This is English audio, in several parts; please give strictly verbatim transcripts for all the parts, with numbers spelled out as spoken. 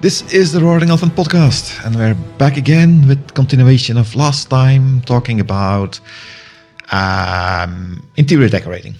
This is the Roaring Elephant podcast, and we're back again with continuation of last time, talking about um, interior decorating.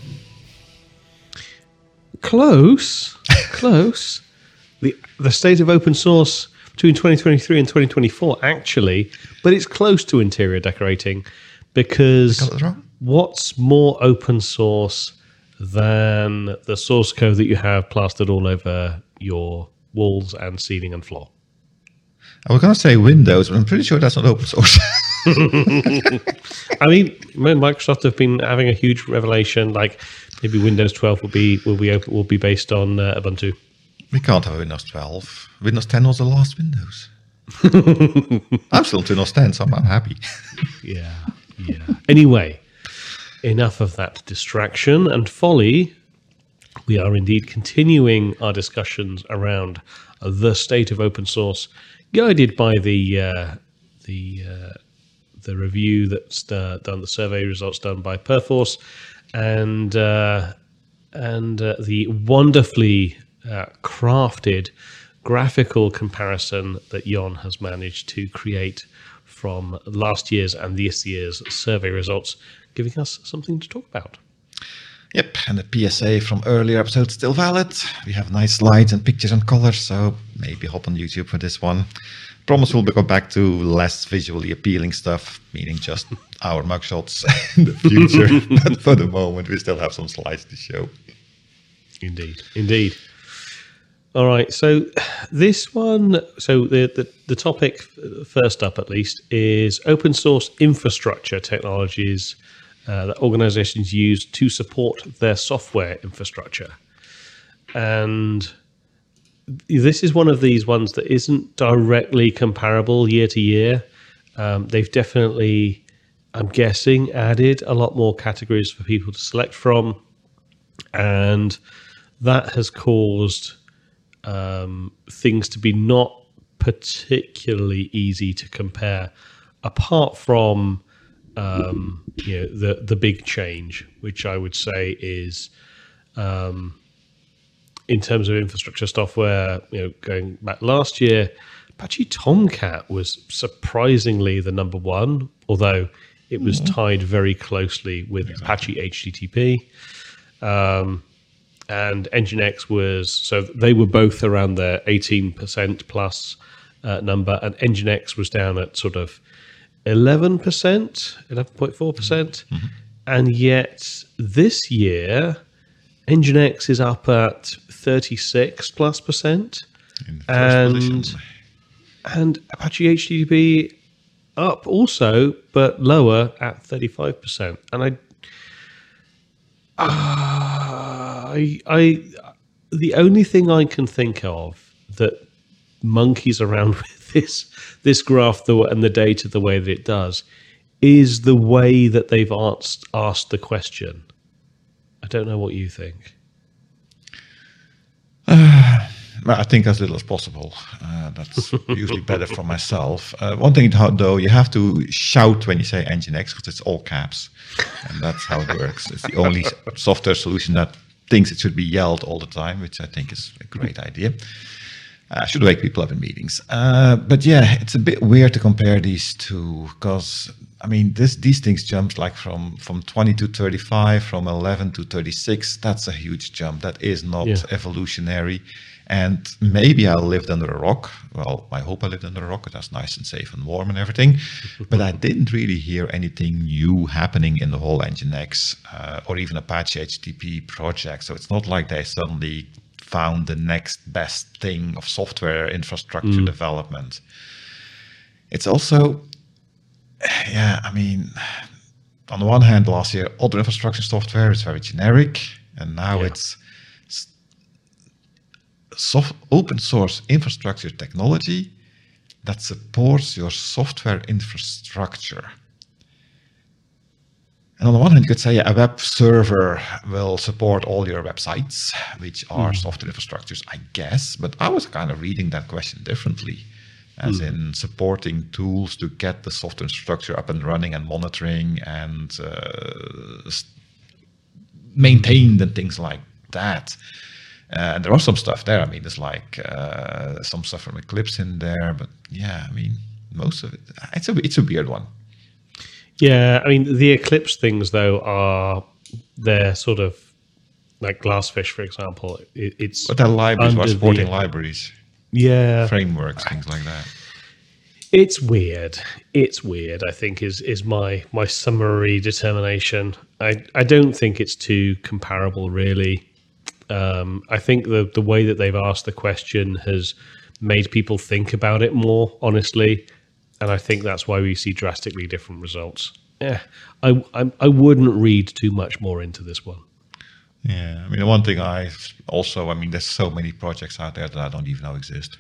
Close, close. the The state of open source between twenty twenty-three and twenty twenty-four, actually, but it's close to interior decorating because what's more open source than the source code that you have plastered all over your walls and ceiling and floor? I was going to say Windows, but I'm pretty sure that's not open source. I mean, Microsoft have been having a huge revelation. Like maybe Windows twelve will be will be open, will be based on uh, Ubuntu. We can't have Windows twelve. Windows ten was the last Windows. I'm still to Windows ten, so I'm happy. yeah, yeah. Anyway, enough of that distraction and folly. We are indeed continuing our discussions around uh, the state of open source, guided by the uh, the uh, the review that's uh, done, the survey results done by Perforce, and uh, and uh, the wonderfully uh, crafted graphical comparison that Jon has managed to create from last year's and this year's survey results, giving us something to talk about. Yep, and the P S A from earlier episodes still valid. We have nice slides and pictures and colors, so maybe hop on YouTube for this one. Promise we'll go back to less visually appealing stuff, meaning just our mugshots in the future. But for the moment, we still have some slides to show. Indeed, indeed. All right, so this one, so the, the, the topic, first up at least, is open source infrastructure technologies Uh, that organizations use to support their software infrastructure. And this is one of these ones that isn't directly comparable year to year. Um, they've definitely, I'm guessing, added a lot more categories for people to select from. And that has caused um, things to be not particularly easy to compare, apart from Um, you know, the the big change, which I would say is, um, in terms of infrastructure software, you know, going back last year, Apache Tomcat was surprisingly the number one, although it was mm-hmm. tied very closely with exactly. Apache H T T P. Um, and Nginx was, so they were both around the eighteen percent plus uh, number, and Nginx was down at sort of eleven percent, eleven point four percent, mm-hmm. and yet this year, Nginx is up at thirty-six plus percent, and position. and Apache H T T P up also, but lower at thirty-five percent. And I, uh, I, I, the only thing I can think of that monkeys around with this this graph the, and the data the way that it does is the way that they've asked, asked the question. I don't know what you think. Uh, I think as little as possible. Uh, that's usually better for myself. Uh, one thing, though, you have to shout when you say Nginx because it's all caps. And that's how it works. It's the only software solution that thinks it should be yelled all the time, which I think is a great idea. I uh, should wake people up in meetings. Uh, but yeah, it's a bit weird to compare these two because, I mean, this, these things jumped like from, from twenty to thirty-five, from eleven to thirty-six. That's a huge jump. That is not yeah. evolutionary. And maybe I lived under a rock. Well, I hope I lived under a rock because that's nice and safe and warm and everything. But I didn't really hear anything new happening in the whole Nginx uh, or even Apache H T T P project. So it's not like they suddenly found the next best thing of software infrastructure mm. development. It's also, yeah, I mean, on the one hand, last year, other infrastructure software is very generic, and now yeah. it's soft, open source infrastructure technology that supports your software infrastructure. And on the one hand, you could say a web server will support all your websites, which are mm. software infrastructures, I guess. But I was kind of reading that question differently, as mm. in supporting tools to get the software infrastructure up and running and monitoring and uh, maintained and things like that. Uh, there are some stuff there. I mean, there's like uh, some stuff from Eclipse in there, but yeah, I mean, most of it, it's a it's a weird one. Yeah, I mean, the Eclipse things though are they're sort of like Glassfish, for example. It, it's but they're libraries, under or supporting the- libraries, yeah, frameworks, things like that. it's weird. It's weird. I think is is my my summary determination. I I don't think it's too comparable, really. Um, I think the the way that they've asked the question has made people think about it more, honestly, and I think that's why we see drastically different results. Yeah, I I, I wouldn't read too much more into this one. Yeah, I mean, the one thing I also, I mean, there's so many projects out there that I don't even know exist.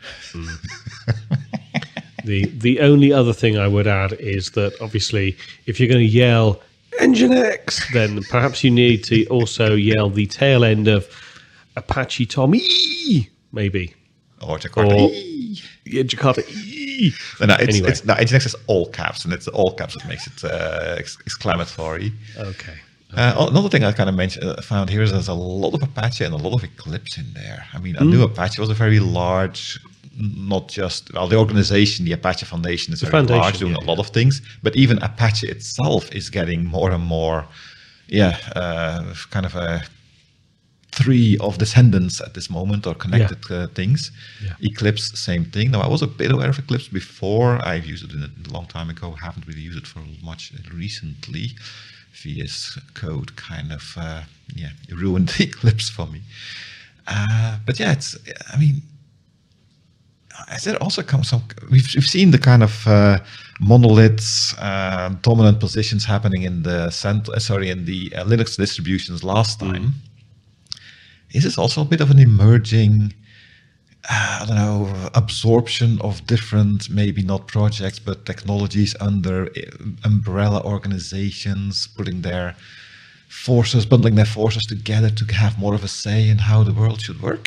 The the only other thing I would add is that obviously if you're going to yell Nginx, then perhaps you need to also yell the tail end of Apache Tommy, maybe. Or Jakarta. Or- Eee. Yeah, Jakarta. E. No, no, it's, Anyway. it's, no, Nginx is all caps, and it's all caps that makes it uh, ex- exclamatory. Okay. Uh, another thing I kind of mentioned, uh, found here is there's a lot of Apache and a lot of Eclipse in there. I mean, I knew Apache was a very large, not just, well, the organization, the Apache Foundation is The very foundation, large, doing yeah, a lot of things, but even Apache itself is getting more and more, yeah, uh, kind of a tree of descendants at this moment, or connected uh, things. Yeah. Eclipse, same thing. Now, I was a bit aware of Eclipse before. I've used it in a, a long time ago, haven't really used it for much recently. V S Code kind of uh, yeah ruined Eclipse for me. Uh, but yeah, it's I mean, as there also comes some we've we've seen the kind of uh, monoliths, uh, dominant positions happening in the cent- uh, sorry in the uh, Linux distributions last time. Is this also a bit of an emerging, uh, I don't know, absorption of different, maybe not projects, but technologies under uh, umbrella organizations, putting their forces, bundling their forces together to have more of a say in how the world should work?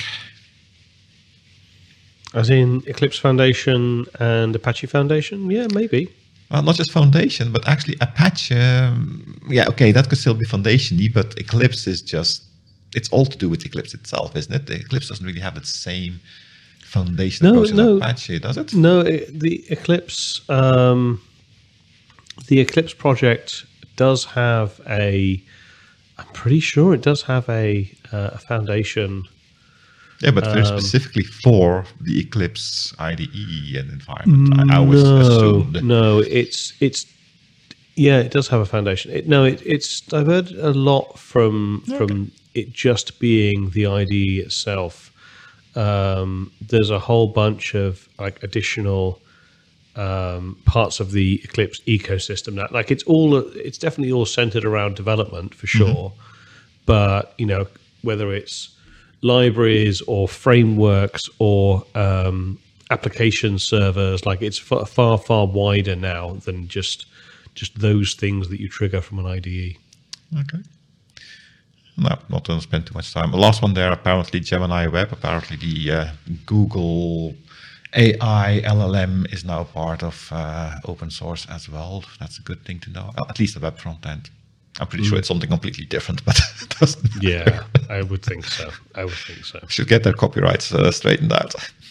As in Eclipse Foundation and Apache Foundation? Yeah, maybe. Well, not just Foundation, but actually Apache. Um, yeah, okay, that could still be Foundation-y, but Eclipse is just, it's all to do with Eclipse itself, isn't it? The Eclipse doesn't really have the same foundation No, approach as no. Apache, does it? No, it, the Eclipse, um, the Eclipse project does have a. I'm pretty sure it does have a, uh, a foundation. Yeah, but very Um, specifically for the Eclipse I D E and environment. I, I always no, assumed. no, it's it's yeah, it does have a foundation. It, no, it, it's diverted a lot from from it just being the I D E itself. Um, there's a whole bunch of like additional um, parts of the Eclipse ecosystem now. Like it's all, it's definitely all centered around development for sure. But you know, whether it's libraries or frameworks or um, application servers, like it's far, far, far wider now than just just those things that you trigger from an I D E. Okay. No, not going to spend too much time. The last one there, apparently Gemini Web, apparently the uh, Google A I L L M is now part of uh, open source as well. That's a good thing to know. At least the web front end. I'm pretty sure it's something completely different, but it doesn't matter. Yeah, I would think so. I would think so. Should get their copyrights uh, straightened out.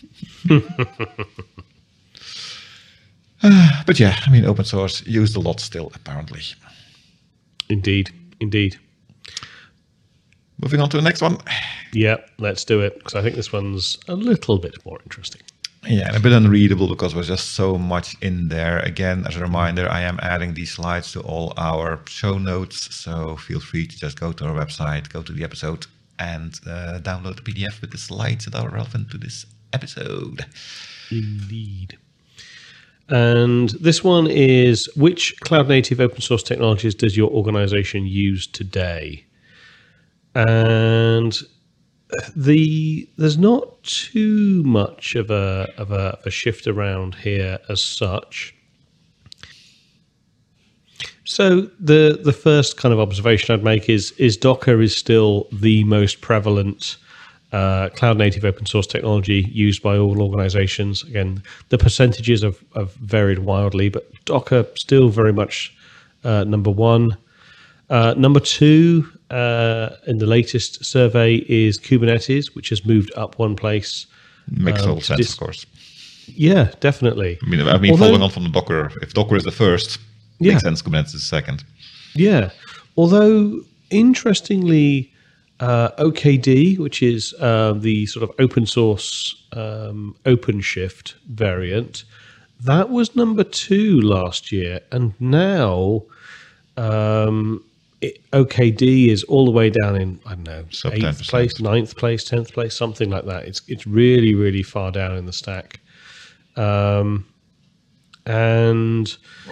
uh, but yeah, I mean, open source used a lot still, apparently. Indeed, indeed. Moving on to the next one. Yeah, let's do it, because I think this one's a little bit more interesting. Yeah, and a bit unreadable because there's just so much in there. Again, as a reminder, I am adding these slides to all our show notes, so feel free to just go to our website, go to the episode, and uh, download the P D F with the slides that are relevant to this episode. Indeed. And this one is, which cloud-native open source technologies does your organization use today? And the there's not too much of a of a, of a shift around here as such. So the the first kind of observation I'd make is is Docker is still the most prevalent uh, cloud native open source technology used by all organizations. Again, the percentages have, have varied wildly, but Docker still very much uh, number one. Uh, number two, uh, in the latest survey is Kubernetes, which has moved up one place. Makes um, total sense, dis- of course. Yeah, definitely. I mean, I mean, Although- following on from the Docker, if Docker is the first, Yeah. makes sense. Kubernetes is second. Yeah. Although, interestingly, uh, O K D, which is uh, the sort of open source um, OpenShift variant, that was number two last year. And now um, it, O K D is all the way down in, I don't know, Sub eighth ten percent. place, ninth place, tenth place, something like that. It's, it's really, really far down in the stack. Um, and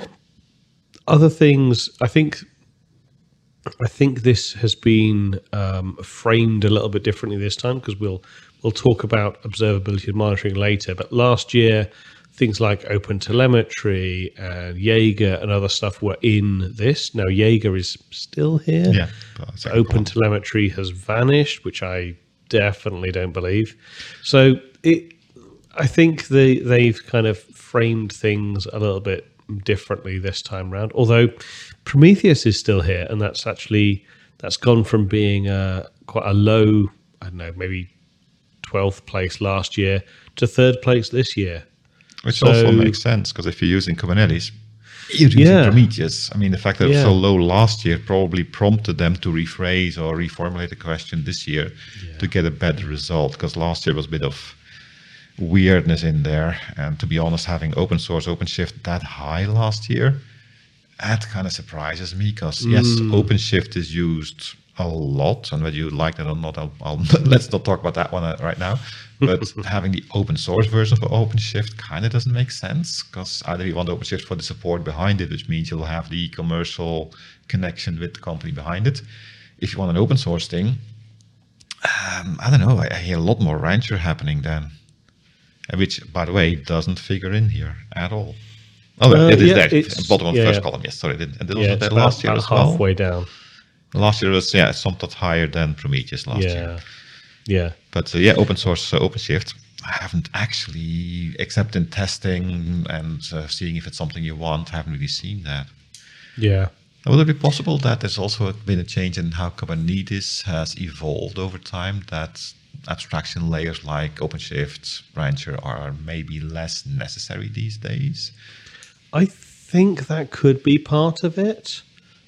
other things, I think... I think this has been um, framed a little bit differently this time because we'll we'll talk about observability and monitoring later. But last year, things like OpenTelemetry and Jaeger and other stuff were in this. Now Jaeger is still here. Yeah. but it's like- OpenTelemetry has vanished, which I definitely don't believe. So it, I think they they've kind of framed things a little bit differently this time round. Although Prometheus is still here, and that's actually that's gone from being a, quite a low, I don't know, maybe twelfth place last year to third place this year. Which So- also makes sense because if you're using Kubernetes, you're using Yeah. Prometheus. I mean, the fact that it was Yeah. so low last year probably prompted them to rephrase or reformulate the question this year to get a better result because last year was a bit of weirdness in there. And to be honest, having open source OpenShift that high last year, that kind of surprises me because yes, OpenShift is used a lot, and whether you like that or not, I'll, I'll let's not talk about that one uh, right now. But having the open source version of OpenShift kind of doesn't make sense because either you want OpenShift for the support behind it, which means you'll have the commercial connection with the company behind it. If you want an open source thing, um, I don't know. I, I hear a lot more Rancher happening then, and which, by the way, doesn't figure in here at all. Oh, Uh, it is yeah, there. it's- Bottom of yeah, first yeah. column. Yes, sorry. it didn't- And it was Yeah, there it's about, last year about as well. halfway down. Last year was yeah somewhat higher than Prometheus last year. Yeah, yeah. But uh, yeah, open source uh, OpenShift, I haven't actually, except in testing and uh, seeing if it's something you want, I haven't really seen that. Yeah. Now, would it be possible that there's also been a change in how Kubernetes has evolved over time, that abstraction layers like OpenShift, Rancher are maybe less necessary these days? I think that could be part of it.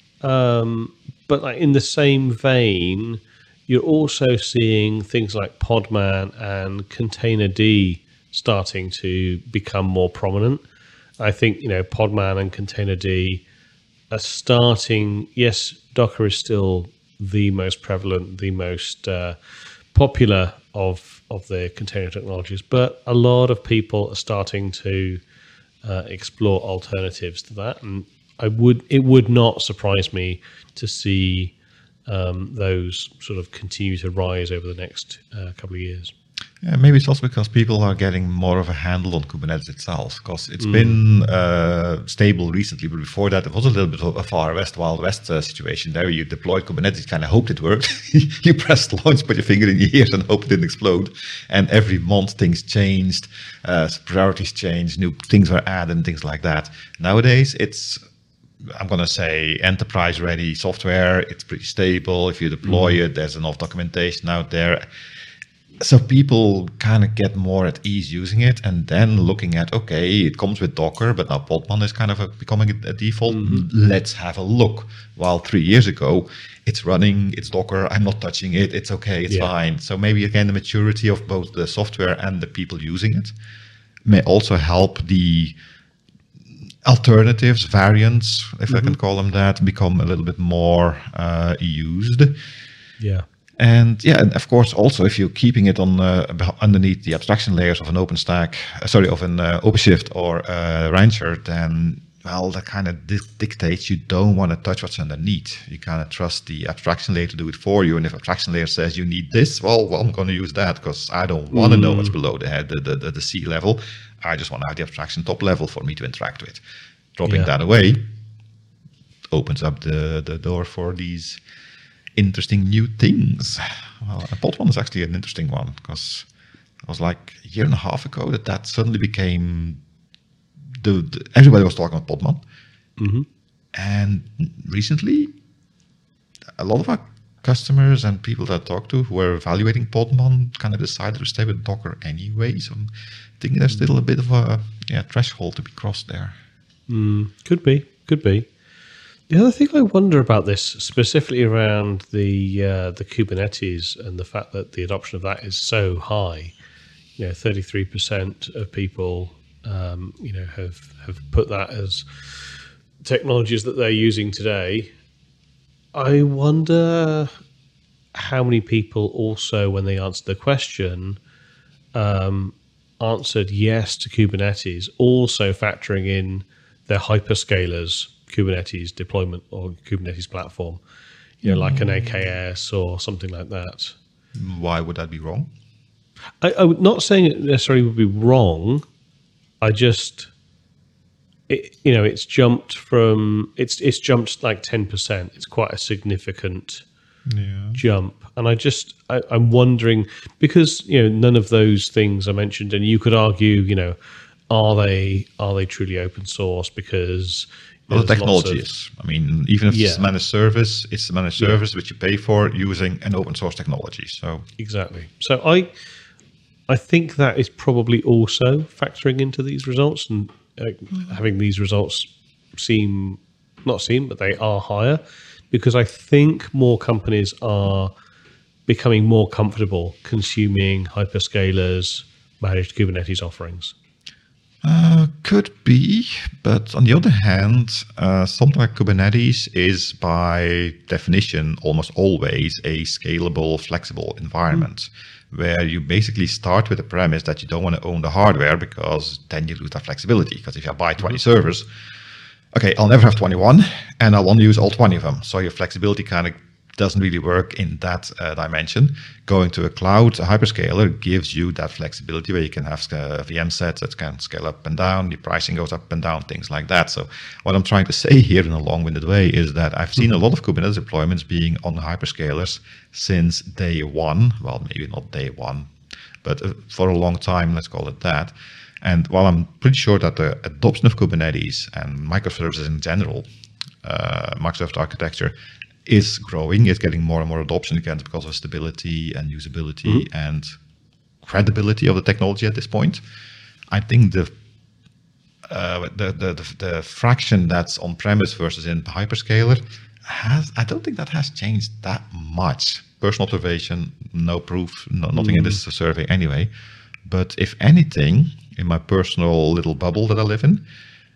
Um, but like in the same vein, you're also seeing things like Podman and Containerd starting to become more prominent. I think, you know, Podman and Containerd are starting, yes, Docker is still the most prevalent, the most uh, popular of of the container technologies, but a lot of people are starting to uh, explore alternatives to that, and I would it would not surprise me to see um, those sort of continue to rise over the next uh, couple of years. Yeah, maybe it's also because people are getting more of a handle on Kubernetes itself, because it's mm. been uh, stable recently, but before that it was a little bit of a Far West, Wild West uh, situation. There you deployed Kubernetes, kind of hoped it worked. You pressed launch, put your finger in your ears and hope it didn't explode. And every month things changed, uh, priorities changed, new things were added and things like that. Nowadays it's, I'm going to say, enterprise-ready software. It's pretty stable. If you deploy mm. it, there's enough documentation out there. So people kind of get more at ease using it, and then looking at, okay, it comes with Docker, but now Podman is kind of a, becoming a, a default. Mm-hmm. Let's have a look. While three years ago, it's running, it's Docker, I'm not touching it, it's okay, it's yeah. fine. So maybe, again, the maturity of both the software and the people using it may also help the alternatives, variants, if mm-hmm. I can call them that, become a little bit more uh, used. Yeah. And yeah, and of course, also if you're keeping it on uh, underneath the abstraction layers of an OpenStack, uh, sorry, of an uh, OpenShift or uh, Rancher, then well, that kind of di- dictates you don't want to touch what's underneath. You kind of trust the abstraction layer to do it for you. And if abstraction layer says you need this, well, well I'm going to use that because I don't want to mm. know what's below the head, the, the, the, the sea level. I just want to have the abstraction top level for me to interact with. Dropping yeah. that away opens up the, the door for these interesting new things. Well, Podman is actually an interesting one because it was like a year and a half ago that that suddenly became the, the everybody was talking about Podman, mm-hmm. and recently a lot of our customers and people that I talk to who are evaluating Podman kind of decided to stay with Docker anyway. So I'm thinking there's still a bit of a yeah threshold to be crossed there. Mm, could be, could be. The other thing I wonder about this, specifically around the uh, the Kubernetes and the fact that the adoption of that is so high, you know, thirty-three percent of people, um, you know, have have put that as technologies that they're using today. I wonder how many people also, when they answered the question, um, answered yes to Kubernetes, also factoring in their hyperscalers Kubernetes deployment or Kubernetes platform, you know, like an A K S or something like that. Why would that be wrong? I, I'm not saying it necessarily would be wrong. I just, it, you know, it's jumped from it's it's jumped like ten percent. It's quite a significant yeah. jump, and I just I, I'm wondering because you know none of those things I mentioned, and you could argue, you know, are they are they truly open source because well, the technology is. I mean, even if yeah. it's a managed service, it's a managed yeah. service which you pay for using an open source technology. So exactly. So I I think that is probably also factoring into these results and uh, having these results seem not seem, but they are higher because I think more companies are becoming more comfortable consuming hyperscalers managed Kubernetes offerings. Uh, could be, but on the other hand, uh, something like Kubernetes is by definition almost always a scalable, flexible environment mm. where you basically start with the premise that you don't want to own the hardware because then you lose that flexibility. Because if you buy twenty mm-hmm. servers, okay, I'll never have twenty-one and I'll only use all twenty of them. So your flexibility kind of doesn't really work in that uh, dimension. Going to a cloud, a hyperscaler gives you that flexibility where you can have uh, V M sets that can scale up and down, the pricing goes up and down, things like that. So what I'm trying to say here in a long-winded way is that I've seen a lot of Kubernetes deployments being on the hyperscalers since day one. Well, maybe not day one, but uh, for a long time, let's call it that. And while I'm pretty sure that the adoption of Kubernetes and microservices in general, uh, Microsoft architecture, is growing, is getting more and more adoption again because of stability and usability mm-hmm. and credibility of the technology at this point. I think the, uh, the, the, the, the fraction that's on-premise versus in the hyperscaler has, I don't think that has changed that much. Personal observation, no proof, no, nothing mm-hmm. in this survey anyway. But if anything, in my personal little bubble that I live in,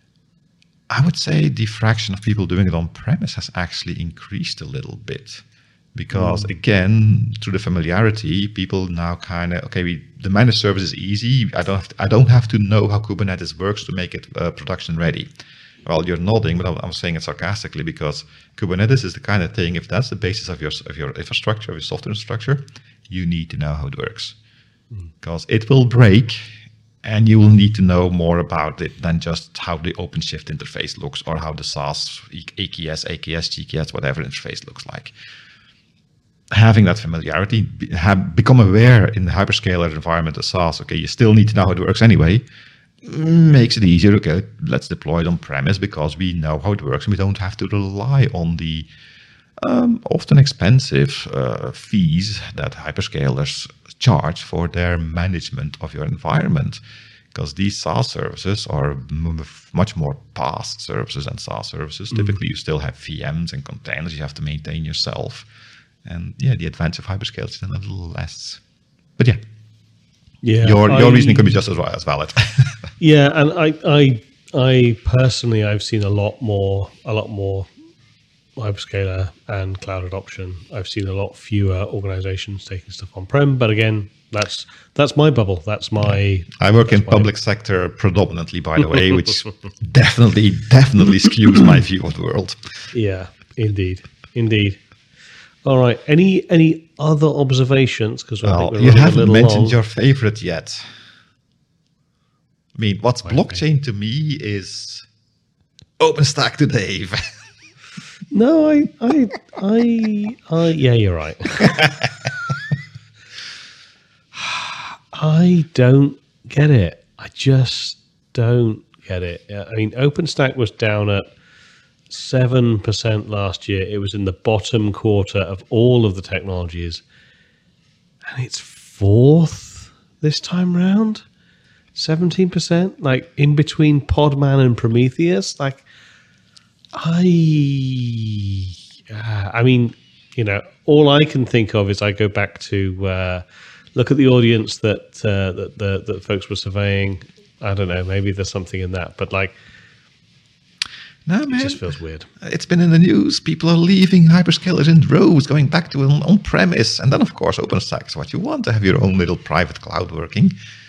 I would say the fraction of people doing it on premise has actually increased a little bit because, mm. again, through the familiarity, people now kind of okay. We, the managed service is easy. I don't have to, I don't have to know how Kubernetes works to make it uh, production ready. Well, you're nodding, but I'm, I'm saying it sarcastically because Kubernetes is the kind of thing. If that's the basis of your of your infrastructure, of your software infrastructure, you need to know how it works because mm. it will break. And you will need to know more about it than just how the OpenShift interface looks or how the SaaS, A K S, A K S, G K S, whatever interface looks like. Having that familiarity, have become aware in the hyperscaler environment of SaaS, okay, you still need to know how it works anyway, makes it easier, okay, let's deploy it on premise because we know how it works and we don't have to rely on the um, often expensive uh, fees that hyperscalers charge for their management of your environment, because these SaaS services are m- much more PaaS services than SaaS services. Mm-hmm. Typically, you still have V Ms and containers you have to maintain yourself. And yeah, the advantage of hyperscale is then a little less. But yeah, yeah, your I, your reasoning could be just as, as valid. yeah, and I, I, I personally, I've seen a lot more, a lot more hyperscaler and cloud adoption. I've seen a lot fewer organizations taking stuff on-prem, but again, that's that's my bubble. That's my. I work in public sector predominantly, by the way, which definitely, definitely skews my view of the world. Yeah, indeed, indeed. All right. Any any other observations? Because well, you haven't mentioned long. your favorite yet. I mean, what's my blockchain favorite. to me is OpenStack to Dave. No, I, I, I, I, yeah, you're right. I don't get it. I just don't get it. I mean, OpenStack was down at seven percent last year. It was in the bottom quarter of all of the technologies. And it's fourth this time round. seventeen percent, like in between Podman and Prometheus. Like, I, uh, I mean, you know, all I can think of is I go back to uh, look at the audience that, uh, that the that folks were surveying. I don't know, maybe there's something in that, but like, no, man, it just feels weird. It's been in the news. People are leaving hyperscalers in droves, going back to an on-premise. And then, of course, OpenStack is what you want, to have your own little private cloud working.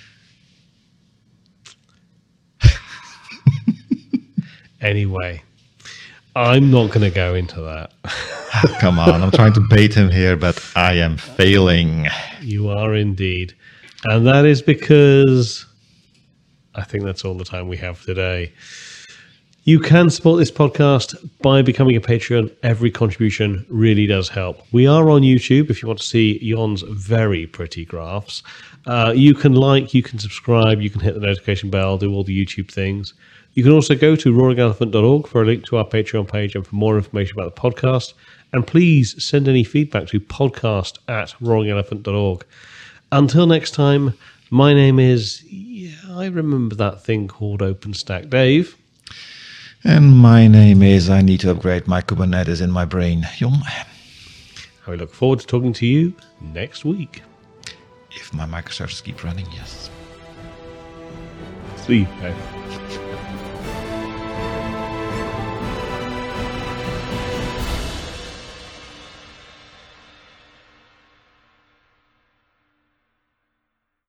Anyway, I'm not going to go into that. Come on, I'm trying to bait him here, but I am failing. You are indeed. And that is because I think that's all the time we have today. You can support this podcast by becoming a Patreon. Every contribution really does help. We are on YouTube if you want to see Jon's very pretty graphs. Uh, you can like, you can subscribe, you can hit the notification bell, do all the YouTube things. You can also go to roaring elephant dot org for a link to our Patreon page and for more information about the podcast. And please send any feedback to podcast at roaring elephant dot org. Until next time, my name is, yeah, I remember that thing called OpenStack Dave. And my name is, I need to upgrade my Kubernetes in my brain, Jon. I look forward to talking to you next week. If my microservices keep running, yes. See you, Dave.